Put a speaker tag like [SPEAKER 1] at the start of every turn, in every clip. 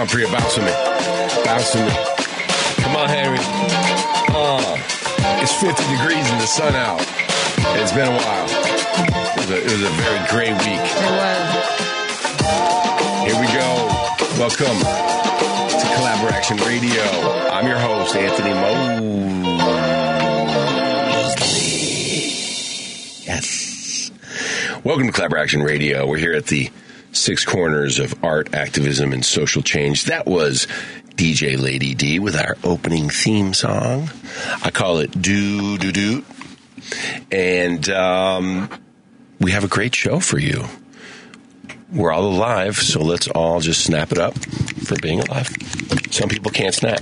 [SPEAKER 1] on, Priya. Bounce with me. Bounce with me. Come on, Henry. It's 50 degrees and the sun out. It's been a while. It was a very gray week.
[SPEAKER 2] It was.
[SPEAKER 1] Here we go. Welcome to Collabor Action Radio. I'm your host, Anthony Mosley. Yes. Welcome to Collabor Action Radio. We're here at the Six Corners of Art, Activism, and Social Change. That was DJ Lady D with our opening theme song. I call it Do Do Do. And we have a great show for you. We're all alive, so let's all just snap it up for being alive. Some people can't snap.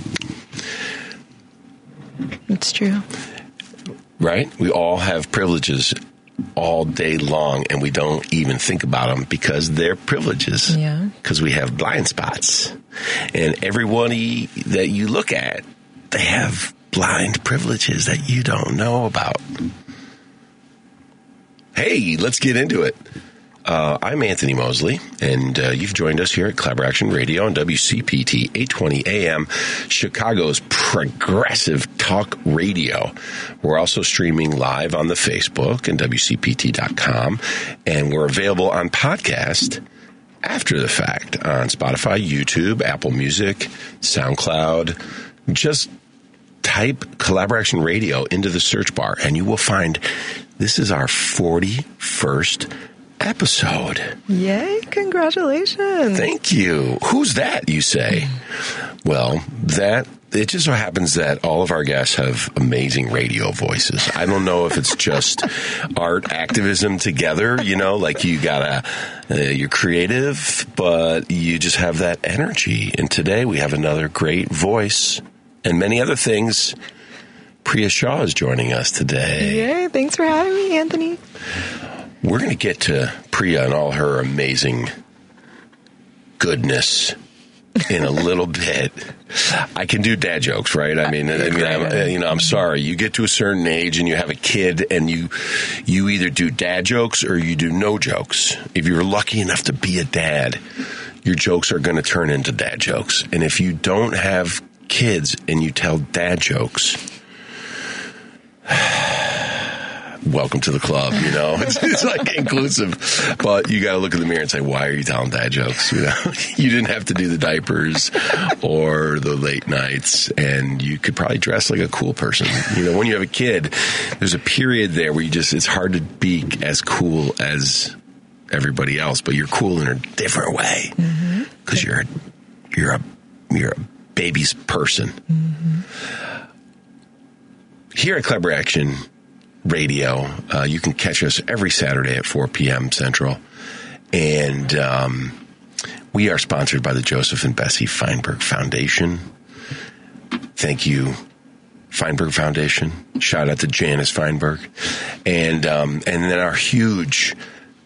[SPEAKER 2] It's true.
[SPEAKER 1] Right? We all have privileges all day long, and we don't even think about them because they're privileges.
[SPEAKER 2] Yeah.
[SPEAKER 1] Because we have blind spots. And everybody that you look at, they have blind privileges that you don't know about. Hey, let's get into it. I'm Anthony Mosley, and you've joined us here at Collabor Action Radio on WCPT 820 AM, Chicago's progressive talk radio. We're also streaming live on the Facebook and WCPT.com, and we're available on podcast after the fact on Spotify, YouTube, Apple Music, SoundCloud. Just type Collabor Action Radio into the search bar, and you will find this is our 41st episode.
[SPEAKER 2] Yay, congratulations.
[SPEAKER 1] Thank you. Who's that, you say? Well, it just so happens that all of our guests have amazing radio voices. I don't know if it's just art activism together, like you're creative, but you just have that energy. And today we have another great voice and many other things. Priya Shaw is joining us today.
[SPEAKER 2] Yay, thanks for having me, Anthony.
[SPEAKER 1] We're going to get to Priya and all her amazing goodness in a little bit. I can do dad jokes, right? I'm sorry. You get to a certain age and you have a kid and you either do dad jokes or you do no jokes. If you're lucky enough to be a dad, your jokes are going to turn into dad jokes. And if you don't have kids and you tell dad jokes, welcome to the club, It's like inclusive. But you got to look in the mirror and say, why are you telling dad jokes? You didn't have to do the diapers or the late nights, and you could probably dress like a cool person. When you have a kid, there's a period there where it's hard to be as cool as everybody else, but you're cool in a different way because you're a baby's person. Mm-hmm. Here at Collabor Action Radio, you can catch us every Saturday at 4 p.m. Central. And we are sponsored by the Joseph and Bessie Feinberg Foundation. Thank you, Feinberg Foundation. Shout out to Janice Feinberg. And then our huge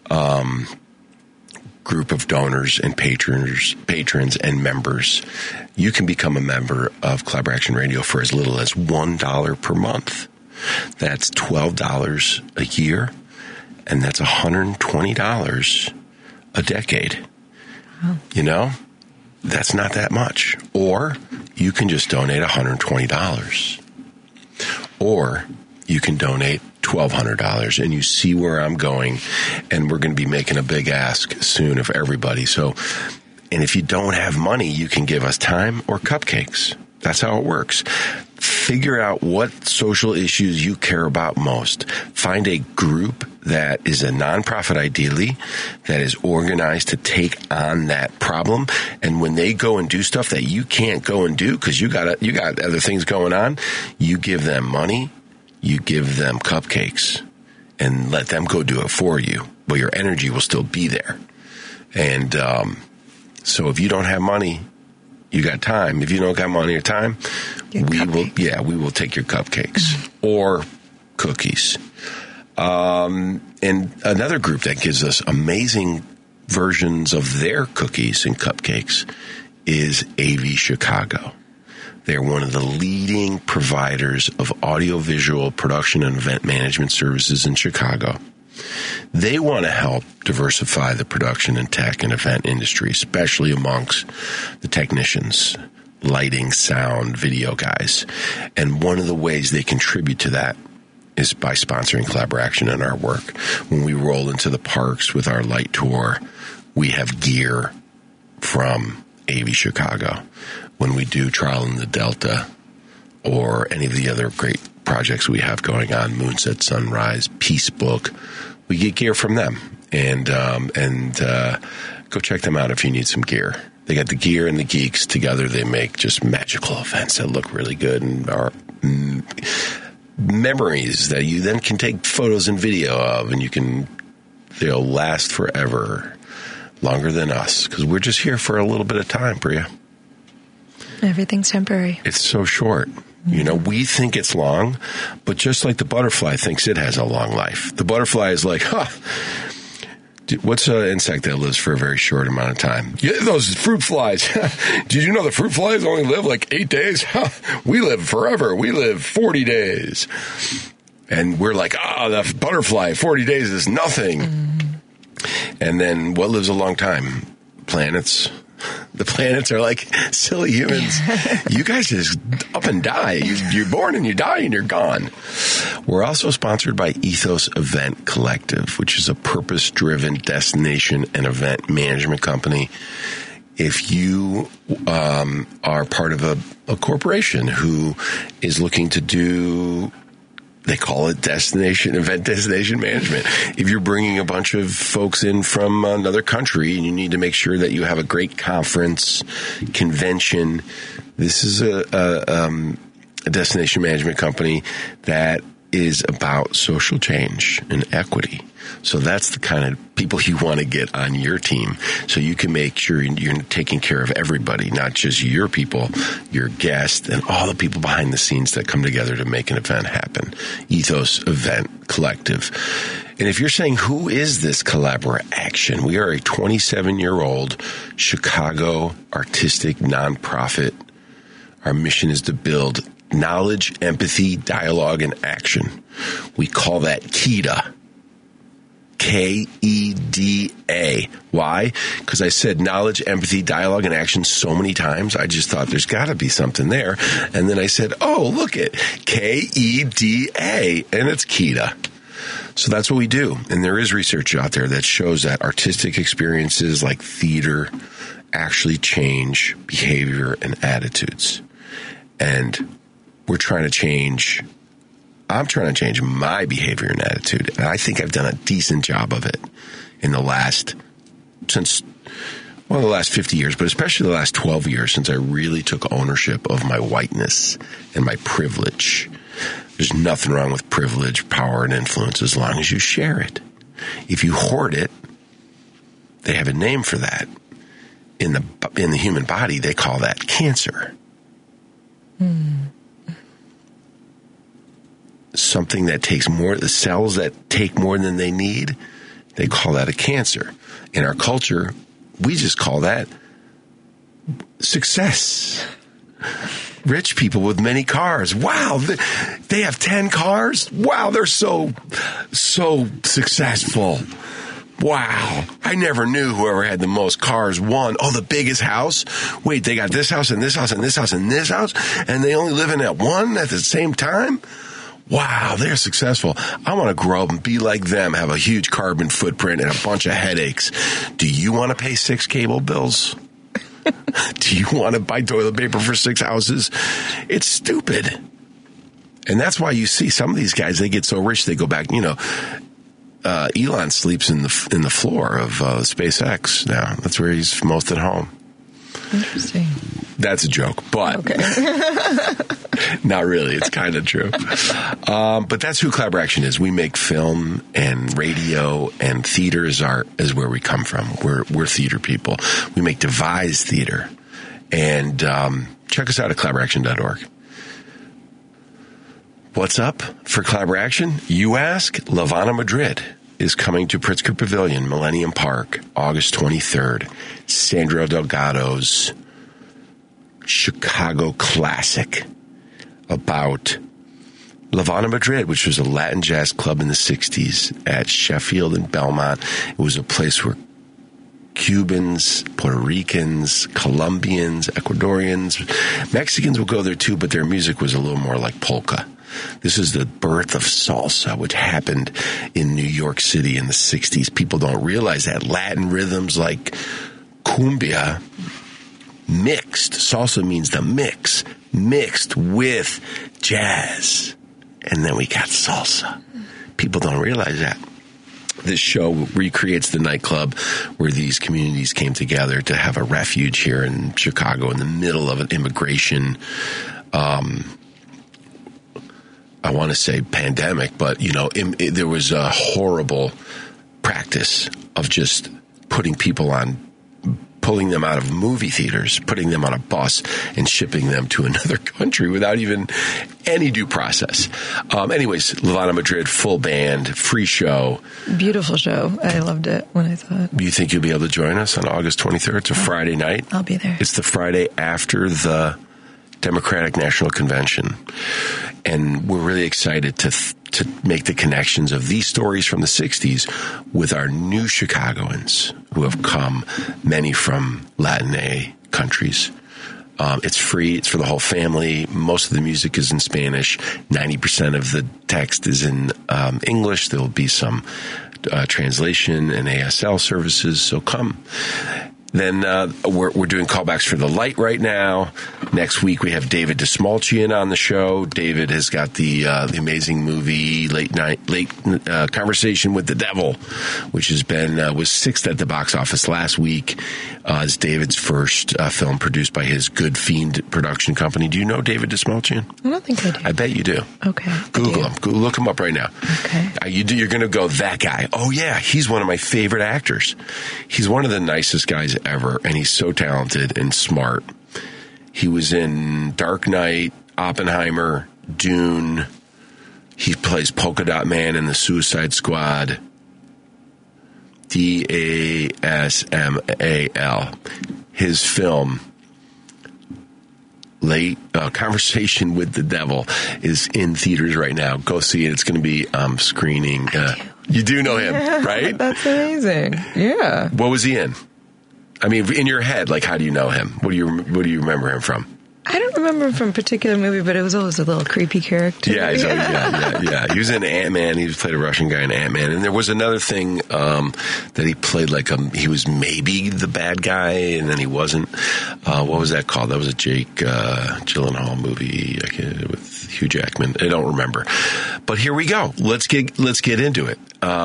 [SPEAKER 1] group of donors and patrons and members. You can become a member of Collabor Action Radio for as little as $1 per month. That's $12 a year, and that's $120 a decade. Wow. That's not that much. Or you can just donate $120. Or you can donate $1,200, and you see where I'm going, and we're going to be making a big ask soon of everybody. And if you don't have money, you can give us time or cupcakes. That's how it works. Figure out what social issues you care about most. Find a group that is a nonprofit, ideally, that is organized to take on that problem. And when they go and do stuff that you can't go and do because you got other things going on, you give them money, you give them cupcakes, and let them go do it for you. But your energy will still be there. And so if you don't have money, you got time. If you don't got money or time, we will take your cupcakes or cookies. And another group that gives us amazing versions of their cookies and cupcakes is AV Chicago. They're one of the leading providers of audiovisual production and event management services in Chicago. They want to help diversify the production and tech and event industry, especially amongst the technicians, lighting, sound, video guys. And one of the ways they contribute to that is by sponsoring Collaboration in our work. When we roll into the parks with our light tour, we have gear from AV Chicago. When we do Trial in the Delta or any of the other great projects we have going on, Moonset Sunrise, Peace Book, we get gear from them. And go check them out if you need some gear. They got the gear and the geeks together. They make just magical events that look really good and are memories that you then can take photos and video of, and they'll last forever, longer than us, because we're just here for a little bit of time, Priya.
[SPEAKER 2] Everything's temporary.
[SPEAKER 1] It's so short. You know, we think it's long, but just like the butterfly thinks it has a long life. The butterfly is like, what's an insect that lives for a very short amount of time? Yeah, those fruit flies. Did you know the fruit flies only live like 8 days? We live forever. We live 40 days. And we're like, the butterfly, 40 days is nothing. And then what lives a long time? Planets. The planets are like silly humans. You guys just up and die. You're born and you die and you're gone. We're also sponsored by Ethos Event Collective, which is a purpose-driven destination and event management company. If you are part of a corporation who is looking to do, they call it event destination management. If you're bringing a bunch of folks in from another country and you need to make sure that you have a great conference, convention, this is a destination management company that is about social change and equity. So that's the kind of people you want to get on your team, so you can make sure you're taking care of everybody, not just your people, your guests, and all the people behind the scenes that come together to make an event happen. Ethos Event Collective. And if you're saying, who is this Collaboration? We are a 27-year-old Chicago artistic nonprofit. Our mission is to build knowledge, empathy, dialogue, and action. We call that KEDA. KEDA. Why? Because I said knowledge, empathy, dialogue, and action so many times, I just thought there's got to be something there. And then I said, look it, KEDA, and it's KEDA. So that's what we do. And there is research out there that shows that artistic experiences like theater actually change behavior and attitudes. And I'm trying to change my behavior and attitude. And I think I've done a decent job of it in the last 50 years, but especially the last 12 years since I really took ownership of my whiteness and my privilege. There's nothing wrong with privilege, power, and influence as long as you share it. If you hoard it, they have a name for that. In the human body, they call that cancer. Something that takes more, the cells that take more than they need, they call that a cancer. In our culture, we just call that success. Rich people with many cars. Wow, they have 10 cars? Wow, they're so successful. Wow, I never knew whoever had the most cars won. Oh, the biggest house? Wait, they got this house and this house and this house and this house, and they only live in that one at the same time? Wow, they're successful. I want to grow up and be like them, have a huge carbon footprint and a bunch of headaches. Do you want to pay 6 cable bills? Do you want to buy toilet paper for 6 houses? It's stupid. And that's why you see some of these guys, they get so rich, they go back, Elon sleeps in the floor of SpaceX now. That's where he's most at home.
[SPEAKER 2] Interesting.
[SPEAKER 1] That's a joke, but
[SPEAKER 2] okay.
[SPEAKER 1] Not really. It's kind of true. But that's who Collaboration is. We make film and radio, and theater is where we come from. We're theater people. We make devised theater. And check us out at collaboration.org. What's up for Collaboration? You ask. Lavana Madrid is coming to Pritzker Pavilion, Millennium Park, August 23rd. Sandro Delgado's Chicago classic about La Habana Madrid, which was a Latin jazz club in the 60s at Sheffield and Belmont. It was a place where Cubans, Puerto Ricans, Colombians, Ecuadorians, Mexicans would go there too, but their music was a little more like polka. This is the birth of salsa, which happened in New York City in the 60s. People don't realize that. Latin rhythms like cumbia mixed. Salsa means the mix. Mixed with jazz. And then we got salsa. People don't realize that. This show recreates the nightclub where these communities came together to have a refuge here in Chicago in the middle of an immigration, I want to say pandemic, but, there was a horrible practice of just putting people pulling them out of movie theaters, putting them on a bus, and shipping them to another country without even any due process. Anyways, La Habana Madrid, full band, free show.
[SPEAKER 2] Beautiful show. I loved it when I saw it.
[SPEAKER 1] You think you'll be able to join us on August 23rd? It's a Friday night.
[SPEAKER 2] I'll be there.
[SPEAKER 1] It's the Friday after the Democratic National Convention. And we're really excited to make the connections of these stories from the 60s with our new Chicagoans who have come, many from Latin countries. It's free. It's for the whole family. Most of the music is in Spanish. 90% of the text is in English. There will be some translation and ASL services. So come. Then we're doing callbacks for The Light right now. Next week we have David Desmalchian on the show. David has got the amazing movie Late Conversation with the Devil, which has been was 6th at the box office last week. It's David's first film produced by his Good Fiend production company. Do you know David Desmalchian?
[SPEAKER 2] I don't think I do.
[SPEAKER 1] I bet you do.
[SPEAKER 2] Okay.
[SPEAKER 1] Google him. Look him up right now.
[SPEAKER 2] Okay.
[SPEAKER 1] You're going to go, that guy. Oh, yeah, he's one of my favorite actors. He's one of the nicest guys ever, and he's so talented and smart. He was in Dark Knight, Oppenheimer, Dune. He plays Polka Dot Man in the Suicide Squad. Dasmal. His film, Conversation with the Devil, is in theaters right now. Go see it. It's going to be screening. You do know him, right?
[SPEAKER 2] That's amazing. Yeah.
[SPEAKER 1] What was he in? I mean, in your head, like, how do you know him? What do you remember him from?
[SPEAKER 2] I don't remember him from a particular movie, but it was always a little creepy character.
[SPEAKER 1] Yeah. He was in Ant-Man. He played a Russian guy in Ant-Man. And there was another thing that he played he was maybe the bad guy, and then he wasn't. What was that called? That was a Jake Gyllenhaal movie with Hugh Jackman. I don't remember. But here we go. Let's get into it.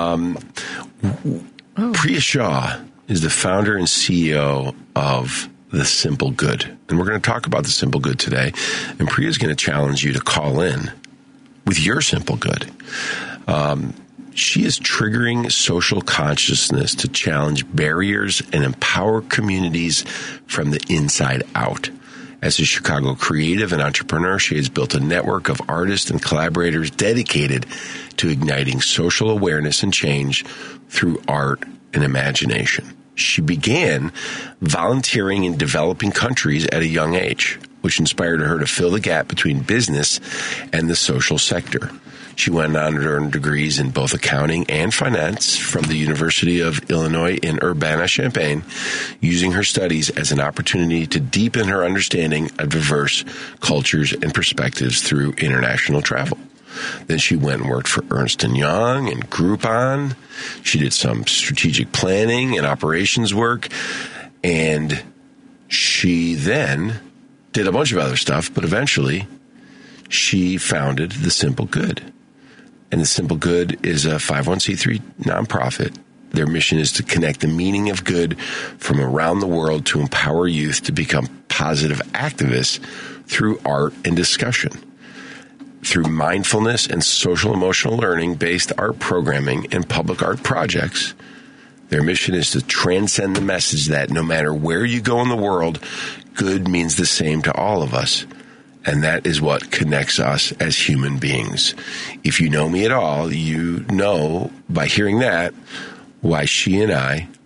[SPEAKER 1] Priya Shah is the founder and CEO of The Simple Good. And we're going to talk about The Simple Good today. And Priya is going to challenge you to call in with your simple good. She is triggering social consciousness to challenge barriers and empower communities from the inside out. As a Chicago creative and entrepreneur, she has built a network of artists and collaborators dedicated to igniting social awareness and change through art and imagination. She began volunteering in developing countries at a young age, which inspired her to fill the gap between business and the social sector. She went on to earn degrees in both accounting and finance from the University of Illinois in Urbana-Champaign, using her studies as an opportunity to deepen her understanding of diverse cultures and perspectives through international travel. Then she went and worked for Ernst & Young and Groupon. She did some strategic planning and operations work. And she then did a bunch of other stuff, but eventually she founded The Simple Good. And The Simple Good is a 501c3 nonprofit. Their mission is to connect the meaning of good from around the world to empower youth to become positive activists through art and discussion. Through mindfulness and social-emotional learning-based art programming and public art projects, their mission is to transcend the message that no matter where you go in the world, good means the same to all of us. And that is what connects us as human beings. If you know me at all, you know by hearing that why she and I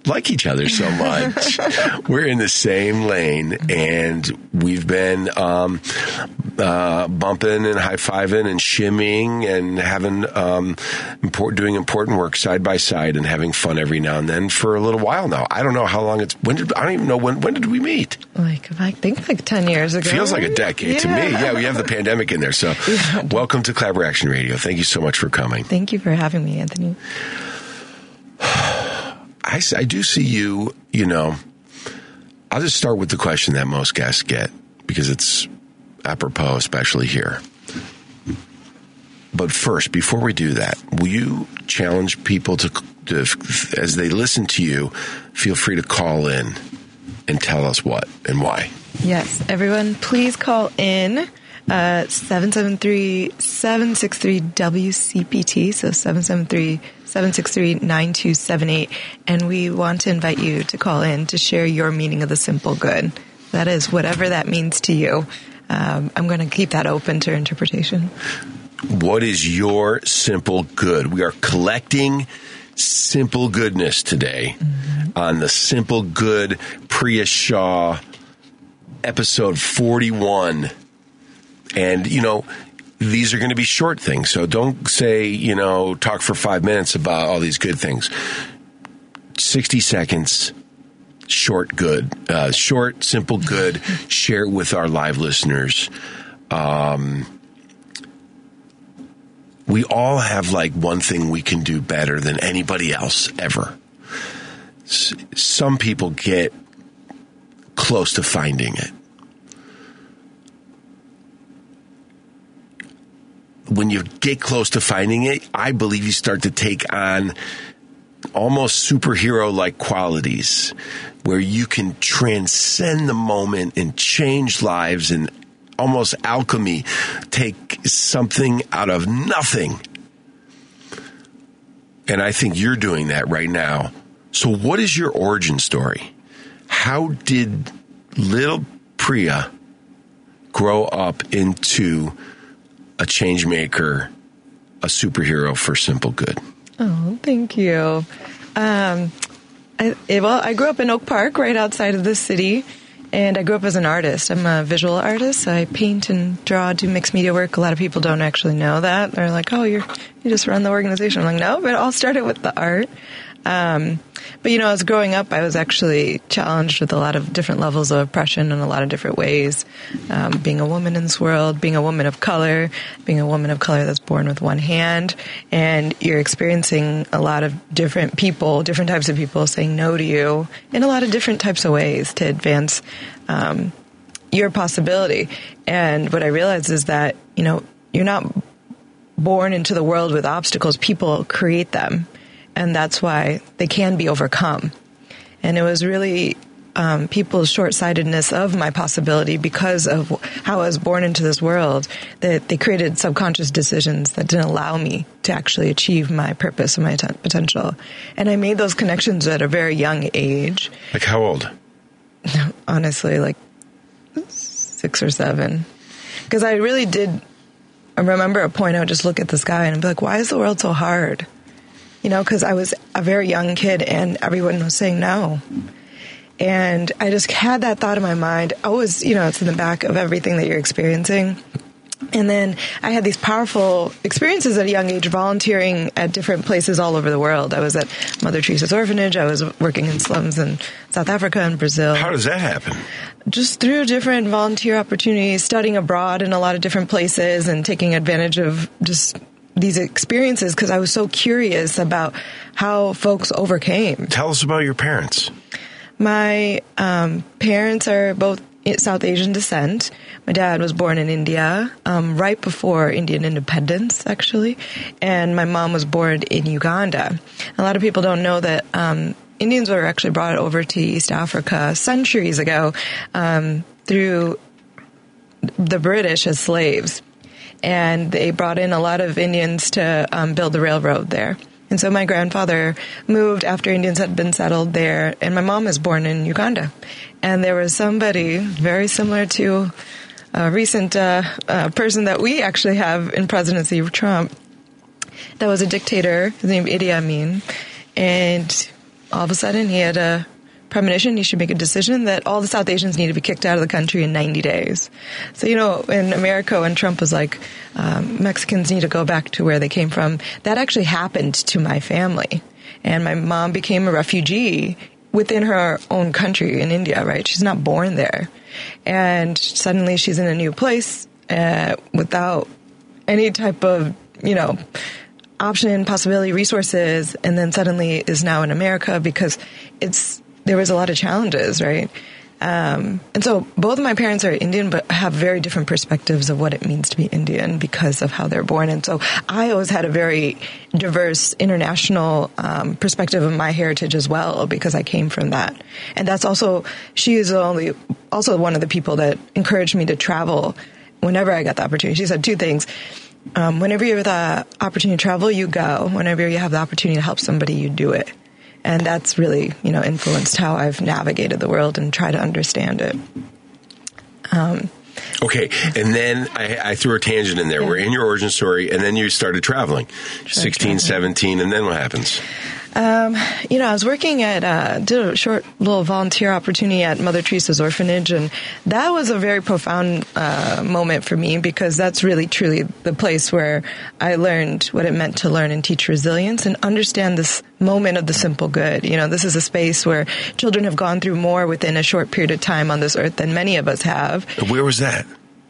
[SPEAKER 1] like each other so much. We're in the same lane, and we've been bumping and high-fiving and shimmying and having doing important work side by side and having fun every now and then for a little while now. I don't know how long it's. I don't even know when did we meet?
[SPEAKER 2] I think 10 years ago.
[SPEAKER 1] Feels like a decade to me. Yeah, we have the pandemic in there. So, welcome to Collaboration Radio. Thank you so much for coming.
[SPEAKER 2] Thank you for having me, Anthony.
[SPEAKER 1] I do see you, I'll just start with the question that most guests get because it's apropos, especially here. But first, before we do that, will you challenge people to as they listen to you, feel free to call in and tell us what and why? Yes,
[SPEAKER 2] everyone, please call in 773-763-WCPT, so 773-763-9278, and we want to invite you to call in to share your meaning of the simple good. That is whatever that means to you. I'm going to keep that open to interpretation.
[SPEAKER 1] What is your simple good? We are collecting simple goodness today on the Simple Good Priya Shah episode 41. And, these are going to be short things. So don't say, talk for 5 minutes about all these good things. 60 seconds, short, good, short, simple, good. Share it with our live listeners. We all have one thing we can do better than anybody else ever. Some people get close to finding it. When you get close to finding it, I believe you start to take on almost superhero-like qualities where you can transcend the moment and change lives and almost alchemy, take something out of nothing. And I think you're doing that right now. So what is your origin story? How did little Priya grow up into a change maker, a superhero for simple good?
[SPEAKER 2] Oh, thank you. I grew up in Oak Park, right outside of the city, and I grew up as an artist. I'm a visual artist. I paint and draw, do mixed media work. A lot of people don't actually know that. They're like, oh, you just run the organization. I'm like, no, but it all started with the art. But, as growing up, I was actually challenged with a lot of different levels of oppression in a lot of different ways. Being a woman in this world, being a woman of color that's born with one hand, and you're experiencing a lot of different people, different types of people saying no to you in a lot of different types of ways to advance your possibility. And what I realized is that, you're not born into the world with obstacles. People create them. And that's why they can be overcome. And it was really people's short-sightedness of my possibility because of how I was born into this world that they created subconscious decisions that didn't allow me to actually achieve my purpose and my potential. And I made those connections at a very young age.
[SPEAKER 1] Like how old?
[SPEAKER 2] Honestly, 6 or 7. Because I really did remember a point I would just look at the sky and be like, why is the world so hard? Because I was a very young kid and everyone was saying no. And I just had that thought in my mind. Always, it's in the back of everything that you're experiencing. And then I had these powerful experiences at a young age volunteering at different places all over the world. I was at Mother Teresa's orphanage. I was working in slums in South Africa and Brazil.
[SPEAKER 1] How does that happen?
[SPEAKER 2] Just through different volunteer opportunities, studying abroad in a lot of different places and taking advantage of just these experiences because I was so curious about how folks overcame.
[SPEAKER 1] Tell us about your parents.
[SPEAKER 2] My parents are both South Asian descent. My dad was born in India right before Indian independence, actually. And my mom was born in Uganda. A lot of people don't know that Indians were actually brought over to East Africa centuries ago through the British as slaves. And they brought in a lot of Indians to build the railroad there. And so my grandfather moved after Indians had been settled there, and my mom was born in Uganda. And there was somebody very similar to a recent person that we actually have in presidency, Trump, that was a dictator. His name was Idi Amin. And all of a sudden he had a premonition, he should make a decision that all the South Asians need to be kicked out of the country in 90 days. So, in America, when Trump was like, Mexicans need to go back to where they came from, that actually happened to my family. And my mom became a refugee within her own country in India, right? She's not born there. And suddenly she's in a new place without any type of, option, possibility, resources, and then suddenly is now in America because there was a lot of challenges, right? And so both of my parents are Indian, but have very different perspectives of what it means to be Indian because of how they're born. And so I always had a very diverse international perspective of my heritage as well because I came from that. And that's also, she is also one of the people that encouraged me to travel whenever I got the opportunity. She said two things. Whenever you have the opportunity to travel, you go. Whenever you have the opportunity to help somebody, you do it. And that's really, influenced how I've navigated the world and try to understand it.
[SPEAKER 1] Okay, and then I threw a tangent in there. Yeah. We're in your origin story, and then you started traveling. 16, 17, and then what happens?
[SPEAKER 2] I was working did a short little volunteer opportunity at Mother Teresa's orphanage, and that was a very profound moment for me because that's really, truly the place where I learned what it meant to learn and teach resilience and understand this moment of the simple good. This is a space where children have gone through more within a short period of time on this earth than many of us have.
[SPEAKER 1] Where was that?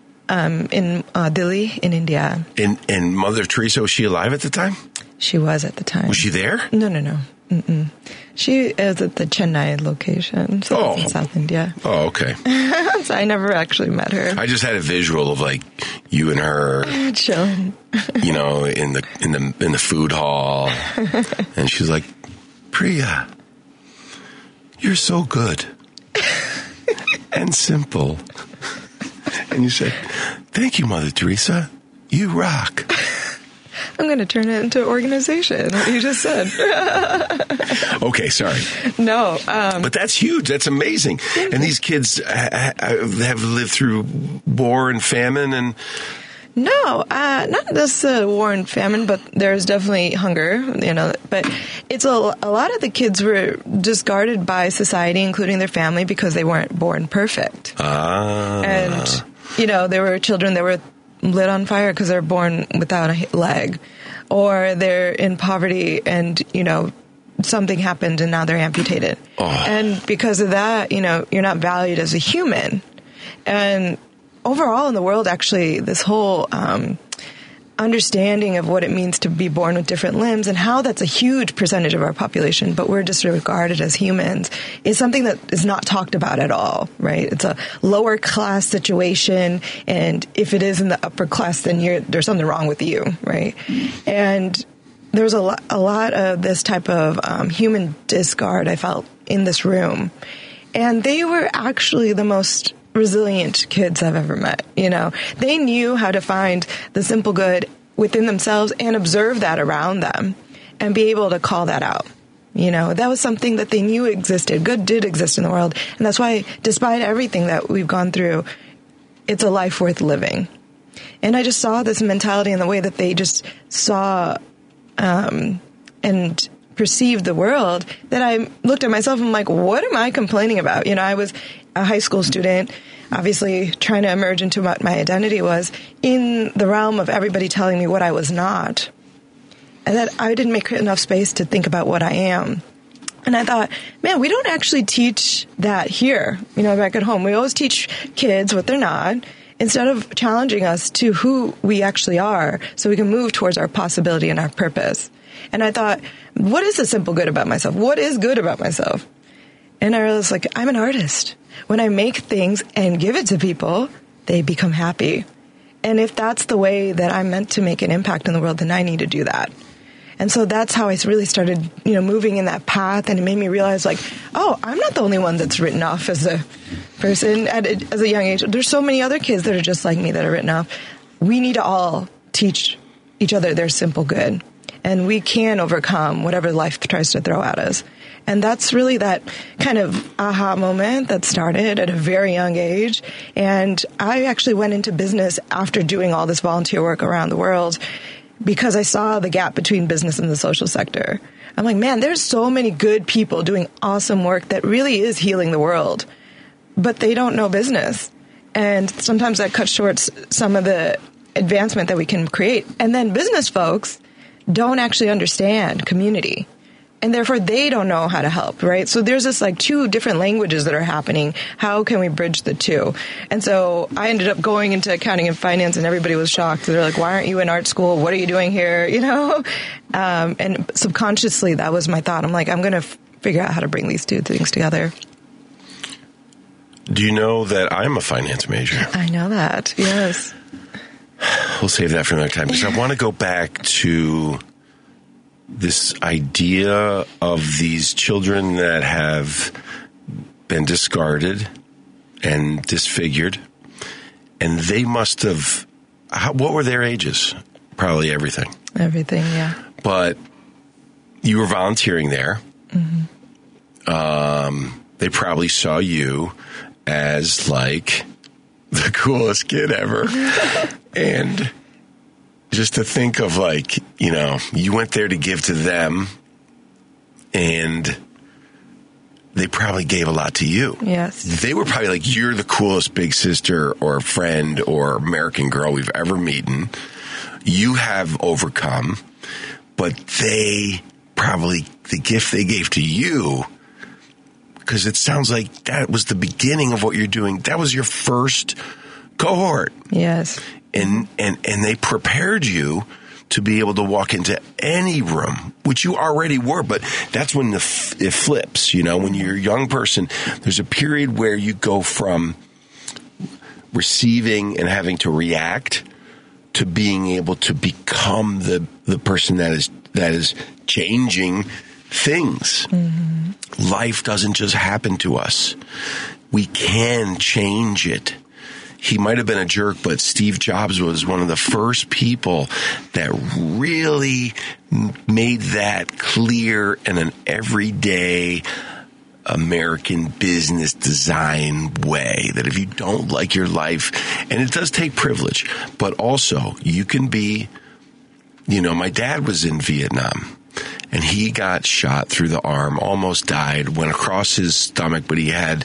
[SPEAKER 2] In Delhi, in India.
[SPEAKER 1] And Mother Teresa, was she alive at the time?
[SPEAKER 2] She was at the time.
[SPEAKER 1] Was she there?
[SPEAKER 2] No. Mm-mm. She is at the Chennai location, so it's in South India.
[SPEAKER 1] Oh, okay.
[SPEAKER 2] So I never actually met her.
[SPEAKER 1] I just had a visual of like you and her
[SPEAKER 2] chilling,
[SPEAKER 1] in the food hall, and she's like, "Priya, you're so good and simple." And you said, "Thank you, Mother Teresa. You rock."
[SPEAKER 2] I'm going to turn it into an organization, what you just said.
[SPEAKER 1] Okay, sorry.
[SPEAKER 2] No.
[SPEAKER 1] But that's huge. That's amazing. And these kids have lived through war and famine and...
[SPEAKER 2] No, not this war and famine, but there's definitely hunger, But it's a lot of the kids were discarded by society, including their family, because they weren't born perfect. And, there were children that were lit on fire because they're born without a leg, or they're in poverty and, something happened and now they're amputated. Oh. And because of that, you're not valued as a human. And overall in the world, actually, this whole understanding of what it means to be born with different limbs and how that's a huge percentage of our population, but we're disregarded as humans, is something that is not talked about at all, right? It's a lower class situation, and if it is in the upper class, then there's something wrong with you, right? And there's a lot of this type of human discard I felt in this room. And they were actually the most resilient kids I've ever met. They knew how to find the simple good within themselves and observe that around them and be able to call that out. That was something that they knew existed. Good did exist in the world. And that's why, despite everything that we've gone through, it's a life worth living. And I just saw this mentality in the way that they just saw and perceived the world, that I looked at myself and I'm like, what am I complaining about? I was a high school student, obviously trying to emerge into what my identity was, in the realm of everybody telling me what I was not. And that I didn't make enough space to think about what I am. And I thought, man, we don't actually teach that here, back at home. We always teach kids what they're not, instead of challenging us to who we actually are so we can move towards our possibility and our purpose. And I thought, what is the simple good about myself? What is good about myself? And I was like, I'm an artist. When I make things and give it to people, they become happy. And if that's the way that I'm meant to make an impact in the world, then I need to do that. And so that's how I really started, moving in that path. And it made me realize, like, oh, I'm not the only one that's written off as a person as a young age. There's so many other kids that are just like me that are written off. We need to all teach each other their simple good. And we can overcome whatever life tries to throw at us. And that's really that kind of aha moment that started at a very young age. And I actually went into business after doing all this volunteer work around the world. because I saw the gap between business and the social sector. I'm like, man, there's so many good people doing awesome work that really is healing the world, but they don't know business. And sometimes that cuts short some of the advancement that we can create. And then business folks don't actually understand community, and therefore they don't know how to help, right? So there's this like two different languages that are happening. How can we bridge the two? And so I ended up going into accounting and finance, and everybody was shocked. They're like, why aren't you in art school? What are you doing here? You know? And subconsciously, that was my thought. I'm like, I'm going to figure out how to bring these two things together.
[SPEAKER 1] Do you know that I'm a finance major?
[SPEAKER 2] I know that, yes.
[SPEAKER 1] We'll save that for another time, because I want to go back to this idea of these children that have been discarded and disfigured, and they must have, what were their ages? Probably everything.
[SPEAKER 2] Everything, yeah.
[SPEAKER 1] But you were volunteering there. Mm-hmm. They probably saw you as like the coolest kid ever. And just to think of like, you know, you went there to give to them, and they probably gave a lot to you.
[SPEAKER 2] Yes.
[SPEAKER 1] They were probably like, you're the coolest big sister or friend or American girl we've ever meeting. You have overcome, but they probably, the gift they gave to you, because it sounds like that was the beginning of what you're doing. That was your first cohort.
[SPEAKER 2] Yes.
[SPEAKER 1] And they prepared you to be able to walk into any room, which you already were, but that's when it flips. You know, when you're a young person, there's a period where you go from receiving and having to react to being able to become the person that is changing things. Mm-hmm. Life doesn't just happen to us. We can change it. He might have been a jerk, but Steve Jobs was one of the first people that really made that clear in an everyday American business design way, that if you don't like your life, and it does take privilege, but also you can be, you know, my dad was in Vietnam, and he got shot through the arm, almost died, went across his stomach, but he had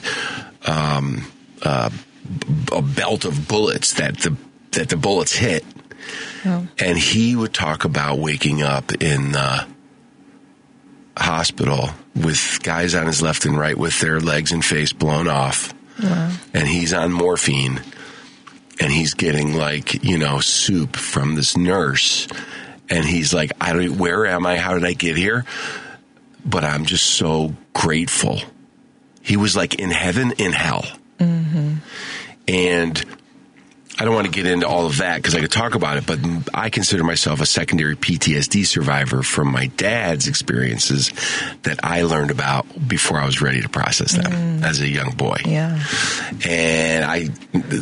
[SPEAKER 1] a belt of bullets that the bullets hit. Oh. And he would talk about waking up in the hospital with guys on his left and right with their legs and face blown off. Wow. And he's on morphine, and he's getting like, you know, soup from this nurse. And he's like, where am I? How did I get here? But I'm just so grateful. He was like in heaven, in hell. Mm-hmm. And I don't want to get into all of that because I could talk about it, but I consider myself a secondary PTSD survivor from my dad's experiences that I learned about before I was ready to process them as a young boy. Yeah. And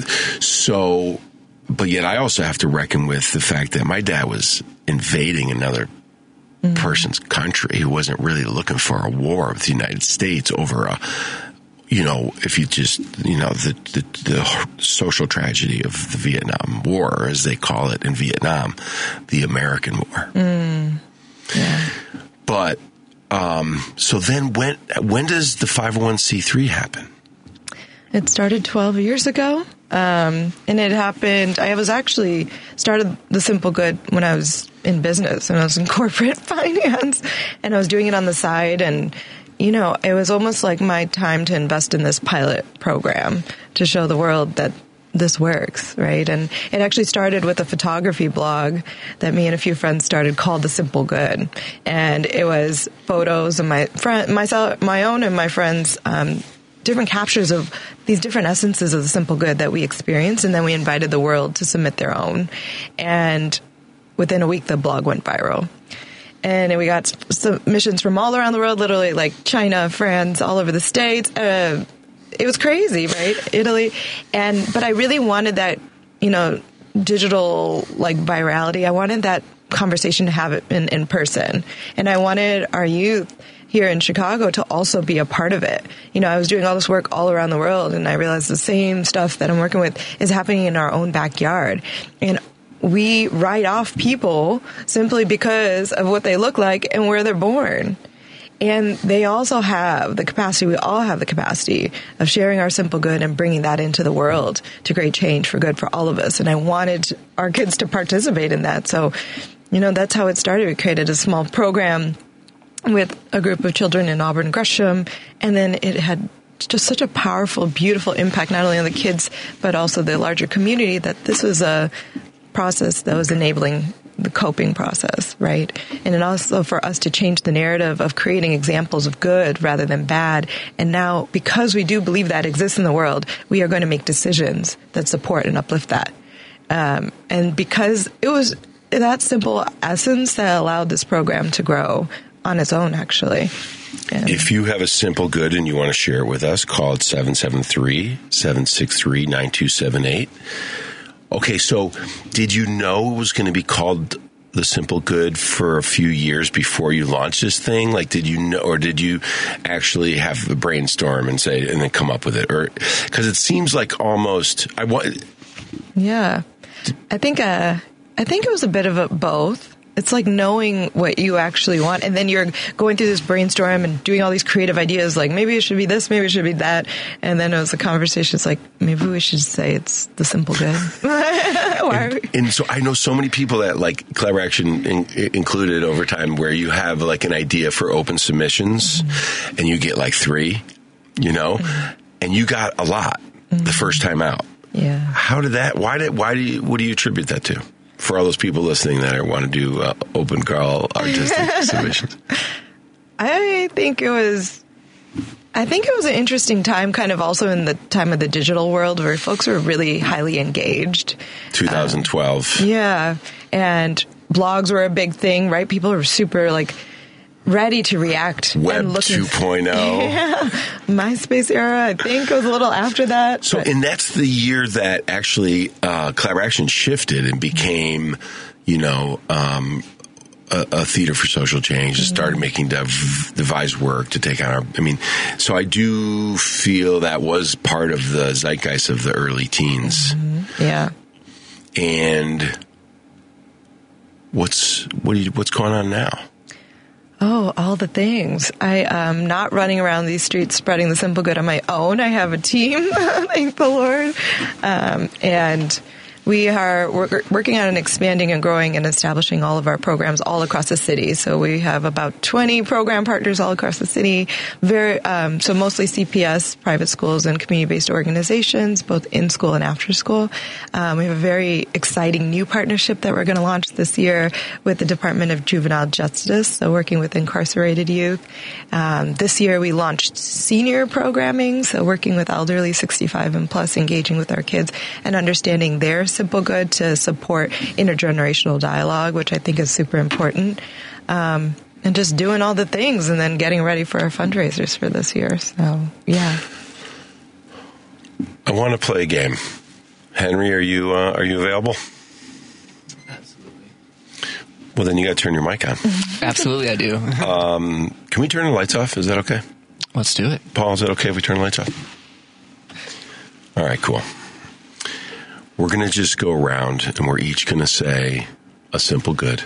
[SPEAKER 1] but yet I also have to reckon with the fact that my dad was invading another person's country who wasn't really looking for a war with the United States over a, you know, if you just, you know, the social tragedy of the Vietnam War, as they call it in Vietnam, the American War. Yeah. But, so then when does the 501c3 happen?
[SPEAKER 2] It started 12 years ago. And it happened, I was actually started The Simple Good when I was in business, and I was in corporate finance, and I was doing it on the side, and you know, it was almost like my time to invest in this pilot program to show the world that this works, right? And it actually started with a photography blog that me and a few friends started called The Simple Good. And it was photos of my own and my friends, different captures of these different essences of the simple good that we experienced. And then we invited the world to submit their own. And within a week, the blog went viral. And we got submissions from all around the world, literally like China, France, all over the States. It was crazy, right? Italy. But I really wanted that, you know, digital like virality. I wanted that conversation to have it in person. And I wanted our youth here in Chicago to also be a part of it. You know, I was doing all this work all around the world, and I realized the same stuff that I'm working with is happening in our own backyard. And we write off people simply because of what they look like and where they're born. And they also have the capacity, we all have the capacity of sharing our simple good and bringing that into the world to create change for good for all of us. And I wanted our kids to participate in that. So, that's how it started. We created a small program with a group of children in Auburn Gresham. And then it had just such a powerful, beautiful impact, not only on the kids, but also the larger community, that this was a process that was enabling the coping process, right? And it also for us to change the narrative of creating examples of good rather than bad. And now, because we do believe that exists in the world, we are going to make decisions that support and uplift that. And because it was that simple essence that allowed this program to grow on its own, actually. And
[SPEAKER 1] if you have a simple good and you want to share it with us, call it 773-763-9278. Okay, so did you know it was going to be called The Simple Good for a few years before you launched this thing? Like, did you know, or did you actually have a brainstorm and then come up with it? Or because it seems like almost
[SPEAKER 2] Yeah, I think it was a bit of both. It's like knowing what you actually want, and then you're going through this brainstorm and doing all these creative ideas, like maybe it should be this, maybe it should be that. And then it was a conversation. It's like, maybe we should say it's the simple good.
[SPEAKER 1] and so I know so many people that like Clever Action included over time, where you have like an idea for open submissions and you get like 3, and you got a lot the first time out.
[SPEAKER 2] Yeah.
[SPEAKER 1] How did that, what do you attribute that to? For all those people listening that want to do open call artistic submissions. I think it was an interesting time, kind of also in the time of the digital world, where folks were really highly engaged. 2012.
[SPEAKER 2] Yeah. And blogs were a big thing, right? People were super ready to react.
[SPEAKER 1] Web 2.0.
[SPEAKER 2] Yeah. MySpace era, I think, was a little after that.
[SPEAKER 1] So, and that's the year that actually Clever Action shifted and became, a theater for social change. It started making devised work to take on so I do feel that was part of the zeitgeist of the early teens.
[SPEAKER 2] Mm-hmm. Yeah.
[SPEAKER 1] And what's going on now?
[SPEAKER 2] Oh, all the things. I am not running around these streets spreading the simple good on my own. I have a team, thank the Lord. And we are working on expanding and growing and establishing all of our programs all across the city. So we have about 20 program partners all across the city. So mostly CPS, private schools, and community-based organizations, both in school and after school. We have a very exciting new partnership that we're going to launch this year with the Department of Juvenile Justice, so working with incarcerated youth. This year we launched senior programming, so working with elderly 65 and plus, engaging with our kids and understanding their simple good to support intergenerational dialogue, which I think is super important. And just doing all the things and then getting ready for our fundraisers for this year. So, yeah.
[SPEAKER 1] I want to play a game. Henry, are you available?
[SPEAKER 3] Absolutely.
[SPEAKER 1] Well, then you got to turn your mic on.
[SPEAKER 3] Absolutely, I do.
[SPEAKER 1] Can we turn the lights off? Is that okay?
[SPEAKER 3] Let's do it.
[SPEAKER 1] Paul, is it okay if we turn the lights off? All right, cool. We're going to just go around and we're each going to say a simple good.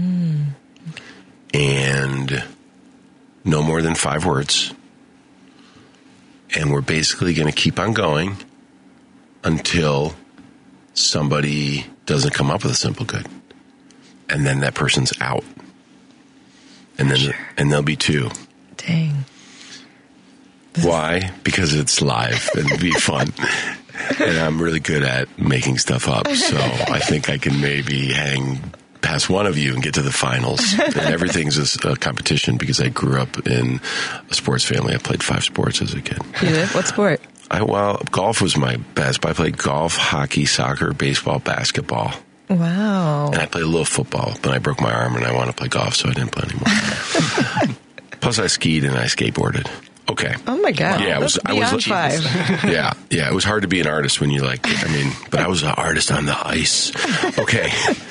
[SPEAKER 1] And no more than 5 words. And we're basically going to keep on going until somebody doesn't come up with a simple good. And then that person's out. And then and there'll be 2.
[SPEAKER 2] Dang.
[SPEAKER 1] Why? Because it's live and it'll be fun. And I'm really good at making stuff up, so I think I can maybe hang past one of you and get to the finals. And everything's a competition because I grew up in a sports family. I played 5 sports as a kid.
[SPEAKER 2] You did? What sport?
[SPEAKER 1] Golf was my best. But I played golf, hockey, soccer, baseball, basketball.
[SPEAKER 2] Wow.
[SPEAKER 1] And I played a little football, but I broke my arm and I wanted to play golf, so I didn't play anymore. Plus, I skied and I skateboarded. Okay.
[SPEAKER 2] Oh my God.
[SPEAKER 1] Yeah,
[SPEAKER 2] That's beyond 5.
[SPEAKER 1] Yeah. It was hard to be an artist when you but I was an artist on the ice. Okay.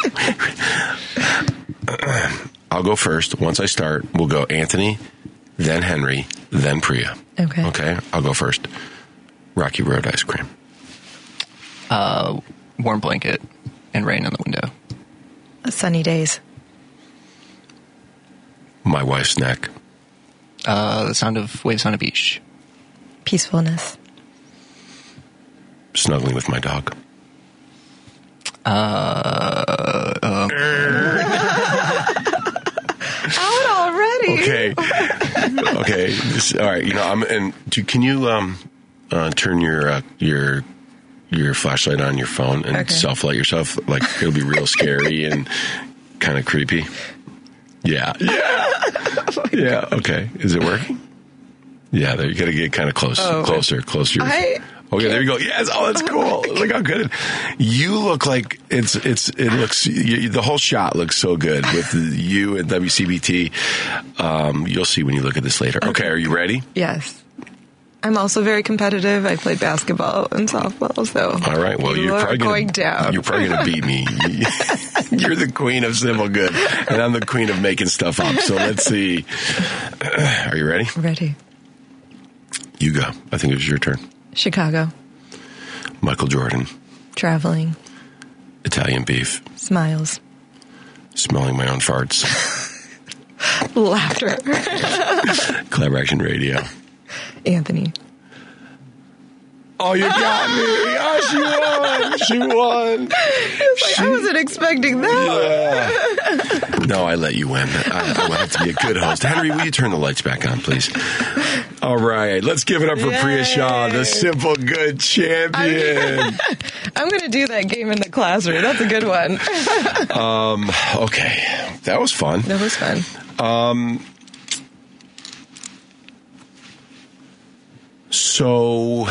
[SPEAKER 1] I'll go first. Once I start, we'll go Anthony, then Henry, then Priya.
[SPEAKER 2] Okay.
[SPEAKER 1] Okay. I'll go first. Rocky Road ice cream.
[SPEAKER 3] Warm blanket. and rain on the window.
[SPEAKER 2] Sunny days.
[SPEAKER 1] My wife's neck.
[SPEAKER 3] The sound of waves on a beach.
[SPEAKER 2] Peacefulness.
[SPEAKER 1] Snuggling with my dog.
[SPEAKER 2] Out already.
[SPEAKER 1] Okay. All right. Can you turn your flashlight on your phone and self-light yourself? Like, it'll be real scary and kind of creepy. Yeah. Yeah. Okay. Is it working? Yeah. There, you got to get kind of closer. Okay. There you go. Yes. Oh, that's cool. Look how good you look. Like the whole shot looks so good with you and WCBT. You'll see when you look at this later. Okay. Are you ready?
[SPEAKER 2] Yes. I'm also very competitive. I played basketball and softball, so
[SPEAKER 1] all right. Well, you're probably going to beat me. You're the queen of simple good, and I'm the queen of making stuff up. So let's see. Are you ready?
[SPEAKER 2] Ready.
[SPEAKER 1] You go. I think it was your turn.
[SPEAKER 2] Chicago.
[SPEAKER 1] Michael Jordan.
[SPEAKER 2] Traveling.
[SPEAKER 1] Italian beef.
[SPEAKER 2] Smiles.
[SPEAKER 1] Smelling my own farts.
[SPEAKER 2] Laughter.
[SPEAKER 1] Clever Action Radio.
[SPEAKER 2] Anthony.
[SPEAKER 1] Oh, you got me. Oh, she won.
[SPEAKER 2] I wasn't expecting that.
[SPEAKER 1] Yeah. No, I let you win. I want to be a good host. Henry, will you turn the lights back on, please? All right. Let's give it up for Priya Shah, the Simple Good champion.
[SPEAKER 2] I'm going to do that game in the classroom. That's a good one.
[SPEAKER 1] Okay. That was fun.
[SPEAKER 2] That was fun.
[SPEAKER 1] So,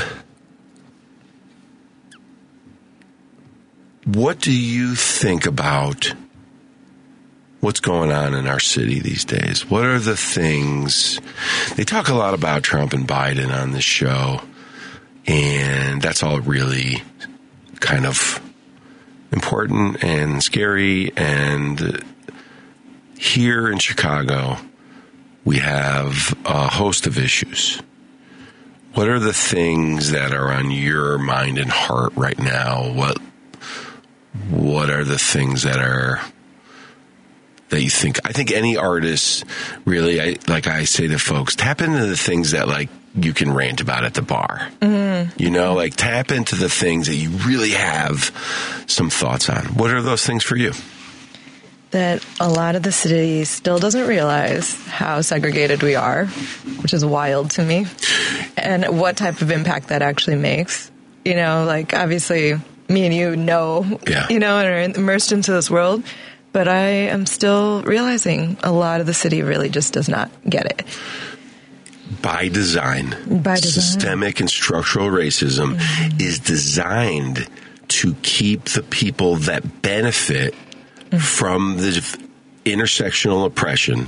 [SPEAKER 1] what do you think about what's going on in our city these days? What are the things? They talk a lot about Trump and Biden on this show, and that's all really kind of important and scary. And here in Chicago, we have a host of issues. What are the things that are on your mind and heart right now? What are the things that you think? I think any artist really, like I say to folks, tap into the things that like you can rant about at the bar. Mm-hmm. Like tap into the things that you really have some thoughts on. What are those things for you?
[SPEAKER 2] That a lot of the city still doesn't realize how segregated we are, which is wild to me, and what type of impact that actually makes. Like obviously me and you know, and are immersed into this world, but I am still realizing a lot of the city really just does not get it.
[SPEAKER 1] By design. Systemic and structural racism is designed to keep the people that benefit from the intersectional oppression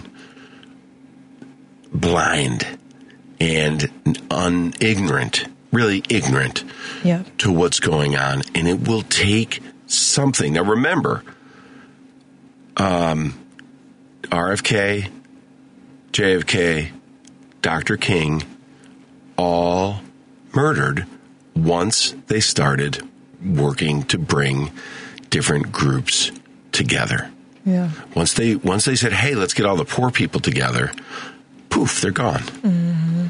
[SPEAKER 1] blind and ignorant to what's going on. And it will take something. Now remember, RFK, JFK, Dr. King, all murdered once they started working to bring different groups together. Yeah. Once they said, "Hey, let's get all the poor people together," poof, they're gone. Mm-hmm.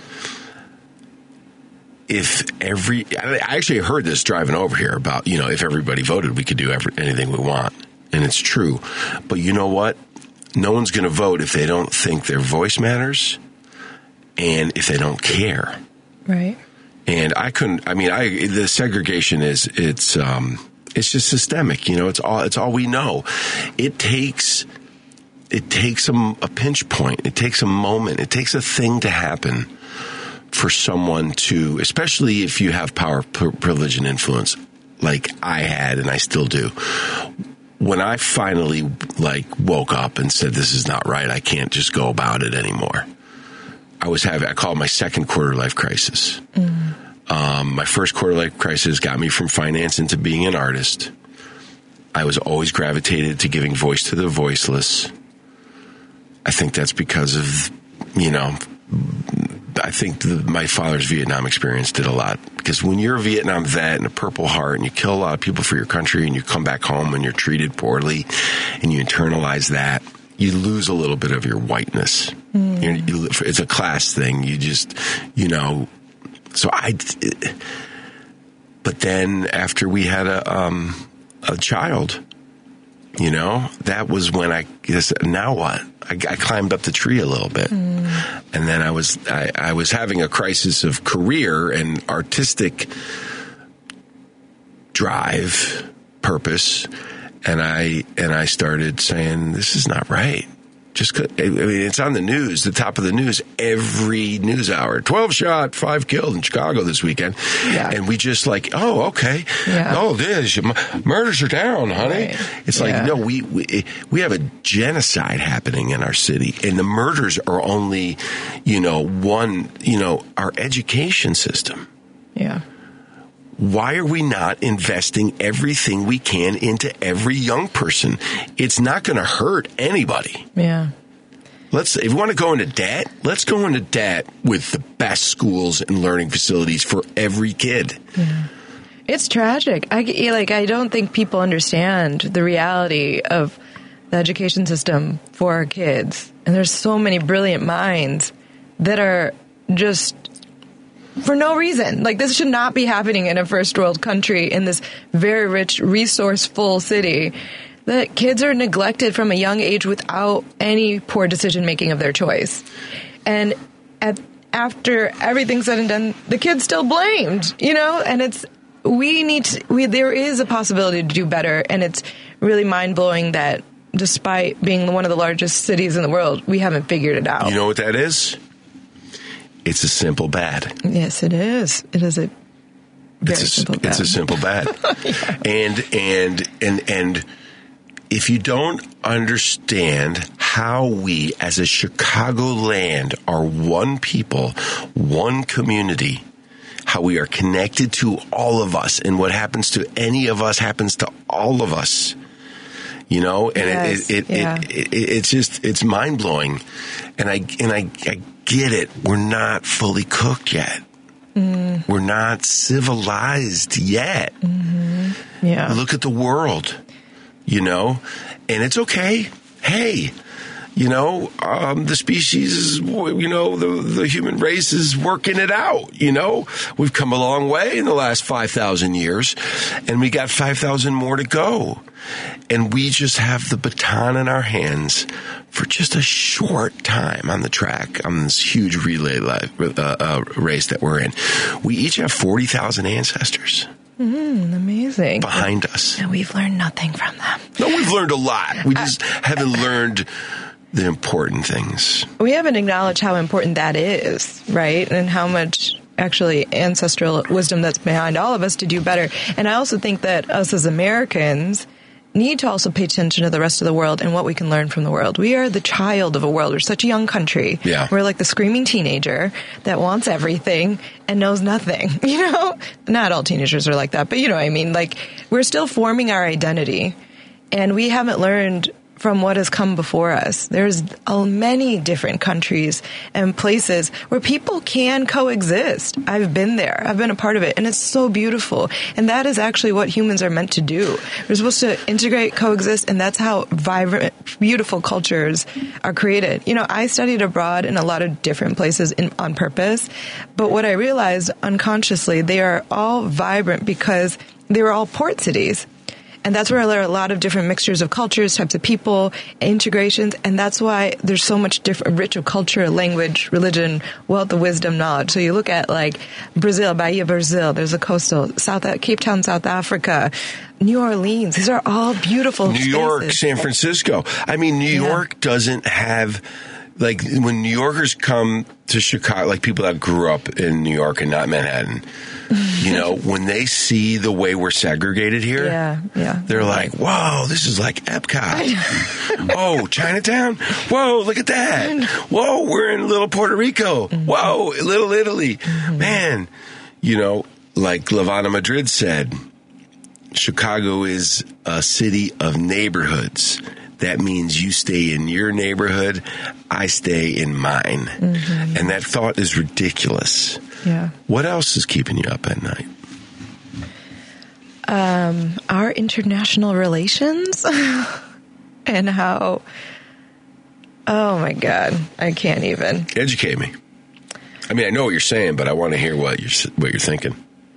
[SPEAKER 1] I actually heard this driving over here about, if everybody voted, we could do anything we want. And it's true. But you know what? No one's going to vote if they don't think their voice matters and if they don't care.
[SPEAKER 2] Right.
[SPEAKER 1] And the segregation it's just systemic. It's all we know. It takes a pinch point. It takes a moment. It takes a thing to happen for someone to, especially if you have power, privilege, and influence, like I had and I still do. When I finally woke up and said, "This is not right. I can't just go about it anymore." I call it my second quarter life crisis. My first quarter life crisis got me from finance into being an artist. I was always gravitated to giving voice to the voiceless. I think that's because of, I think my father's Vietnam experience did a lot, because when you're a Vietnam vet and a Purple Heart and you kill a lot of people for your country and you come back home and you're treated poorly and you internalize that, you lose a little bit of your whiteness. It's a class thing. You just, so but then after we had a child, that was when I guess, now what? I climbed up the tree a little bit. And then I was having a crisis of career and artistic drive, purpose. And I started saying, this is not right. It's on the news, the top of the news, every news hour. 12 shot, 5 killed in Chicago this weekend. Yeah. And we just oh, okay. Yeah. Oh, murders are down, honey. Right. It's no, we have a genocide happening in our city. And the murders are only, our education system.
[SPEAKER 2] Yeah.
[SPEAKER 1] Why are we not investing everything we can into every young person? It's not going to hurt anybody.
[SPEAKER 2] Yeah.
[SPEAKER 1] If we want to go into debt, let's go into debt with the best schools and learning facilities for every kid.
[SPEAKER 2] Yeah. It's tragic. I don't think people understand the reality of the education system for our kids. And there's so many brilliant minds that are just for no reason. This should not be happening in a first world country, in this very rich, resourceful city. That kids are neglected from a young age without any poor decision making of their choice. And after everything's said and done, the kid's still blamed, and there is a possibility to do better. And it's really mind blowing that despite being one of the largest cities in the world, we haven't figured it out.
[SPEAKER 1] You know what that is? It's a simple bad.
[SPEAKER 2] Yes, it is. It is a very simple bad.
[SPEAKER 1] It's a simple bad. Yeah. And if you don't understand how we as a Chicagoland are one people, one community, how we are connected to all of us, and what happens to any of us happens to all of us. And it's mind blowing. And I get it. We're not fully cooked yet. We're not civilized yet.
[SPEAKER 2] Mm-hmm. Yeah.
[SPEAKER 1] Look at the world, and it's okay. Hey, the species, the human race is working it out. We've come a long way in the last 5,000 years, and we got 5,000 more to go. And we just have the baton in our hands for just a short time on the track on this huge relay race that we're in. We each have 40,000 ancestors.
[SPEAKER 2] Amazing.
[SPEAKER 1] Behind us.
[SPEAKER 2] And we've learned nothing from them.
[SPEAKER 1] No, we've learned a lot. We just haven't learned the important things.
[SPEAKER 2] We haven't acknowledged how important that is, right? And how much actually ancestral wisdom that's behind all of us to do better. And I also think that us as Americans need to also pay attention to the rest of the world and what we can learn from the world. We are the child of a world. We're such a young country.
[SPEAKER 1] Yeah.
[SPEAKER 2] We're like the screaming teenager that wants everything and knows nothing. Not all teenagers are like that, but what I mean. We're still forming our identity, and we haven't learned from what has come before us. There's many different countries and places where people can coexist. I've been there. I've been a part of it, and it's so beautiful. And that is actually what humans are meant to do. We're supposed to integrate, coexist, and that's how vibrant, beautiful cultures are created. I studied abroad in a lot of different places on purpose, but what I realized unconsciously, they are all vibrant because they were all port cities. And that's where there are a lot of different mixtures of cultures, types of people, integrations, and that's why there's so much rich of culture, language, religion, wealth of wisdom, knowledge. So you look at Brazil, Bahia, Brazil, there's a coastal, Cape Town, South Africa, New Orleans. These are all beautiful
[SPEAKER 1] New
[SPEAKER 2] spaces.
[SPEAKER 1] York, San Francisco. New York doesn't have... when New Yorkers come to Chicago, people that grew up in New York and not Manhattan, when they see the way we're segregated here, they're like, whoa, this is like Epcot. Oh, Chinatown. Whoa, look at that. Whoa, we're in Little Puerto Rico. Whoa, Little Italy. Man, like Levana Madrid said, Chicago is a city of neighborhoods that means you stay in your neighborhood, I stay in mine. And that thought is ridiculous.
[SPEAKER 2] Yeah.
[SPEAKER 1] What else is keeping you up at night?
[SPEAKER 2] Our international relations and how, oh my God, I can't even.
[SPEAKER 1] Educate me. I mean, I know what you're saying, but I want to hear what you're thinking.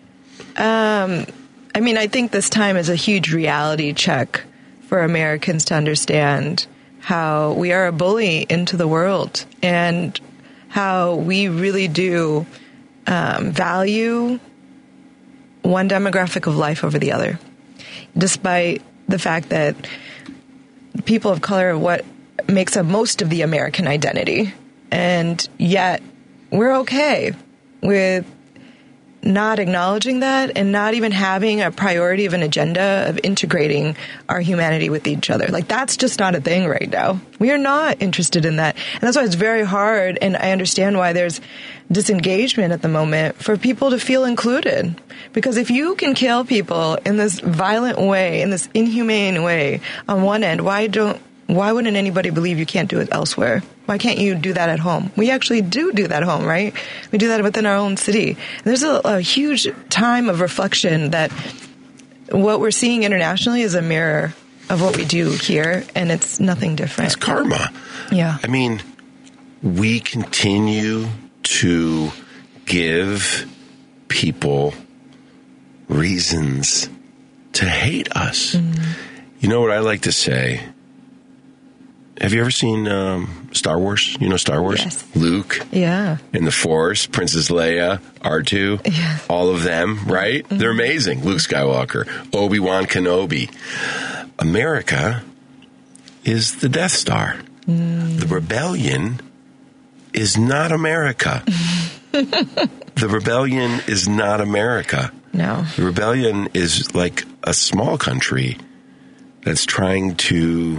[SPEAKER 2] I mean, I think this time is a huge reality check for Americans to understand how we are a bully into the world and how we really do value one demographic of life over the other, despite the fact that people of color are what makes up most of the American identity. And yet we're okay with not acknowledging that and not even having a priority of an agenda of integrating our humanity with each other. Like, that's just not a thing right now. We are not interested in that. And that's why it's very hard, and I understand why there's disengagement at the moment, for people to feel included. Because if you can kill people in this violent way, in this inhumane way on one end, why wouldn't anybody believe you can't do it elsewhere? Why can't you do that at home? We actually do that at home, right? We do that within our own city. And there's a huge time of reflection that what we're seeing internationally is a mirror of what we do here, and it's nothing different.
[SPEAKER 1] It's karma.
[SPEAKER 2] Yeah.
[SPEAKER 1] I mean, we continue to give people reasons to hate us. You know what I like to say? Have you ever seen Star Wars? You know Star Wars?
[SPEAKER 2] Yes.
[SPEAKER 1] Luke.
[SPEAKER 2] Yeah.
[SPEAKER 1] In the Force, Princess Leia, R2,
[SPEAKER 2] Yes.
[SPEAKER 1] all of them, right? They're amazing. Luke Skywalker, Obi-Wan Kenobi. America is the Death Star. The rebellion is not America. The rebellion is not America.
[SPEAKER 2] No.
[SPEAKER 1] The rebellion is like a small country that's trying to